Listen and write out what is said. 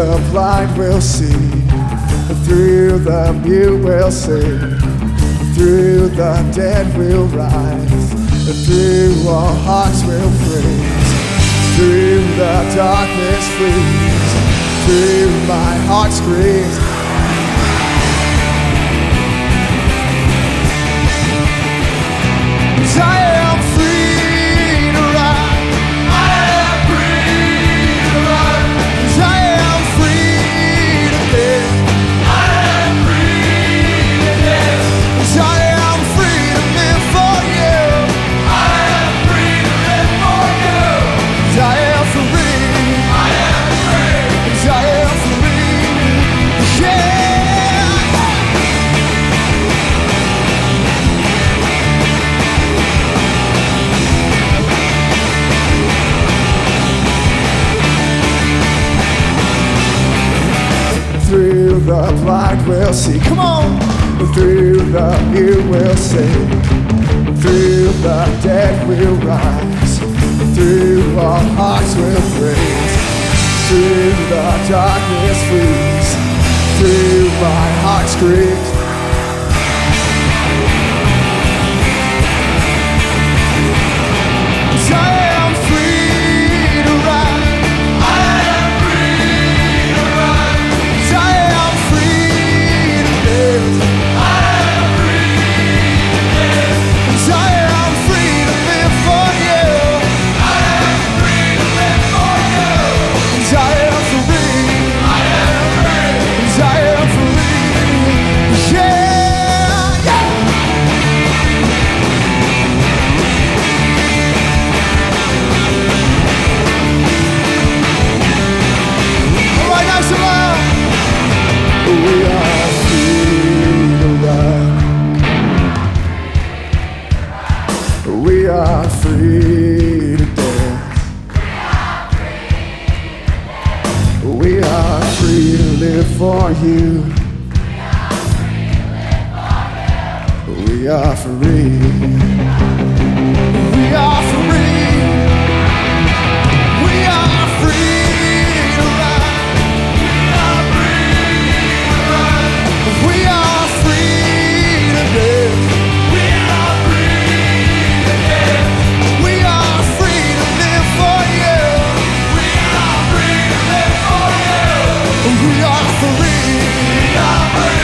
the blind will see, through the mute will sing, through the dead will rise, through all hearts will praise, through the darkness flees, through my heart screams. I am free to run. I am free to run. I am free to live. I am free to live. I am free to live for you. I am free to live for you. I am free. I am free. I am free. Yeah. Through the blind will see, come on. Through the mute will sing, through the dead will rise, through all hearts will praise, through the darkness flees, through my heart screams. I am free to run. I am free to run. I am free to live. I am free to live. I am free to live for you. I am free to live for you. I am free. I am free. I am free. Yeah, yeah. All right, now some more. We are free to run. We are free to dance. We are free to live for you. We are free. We are free. We are free to run. We are free to live. We are free to live. We are free to live for you. We are free to live for you. We are free. We are free.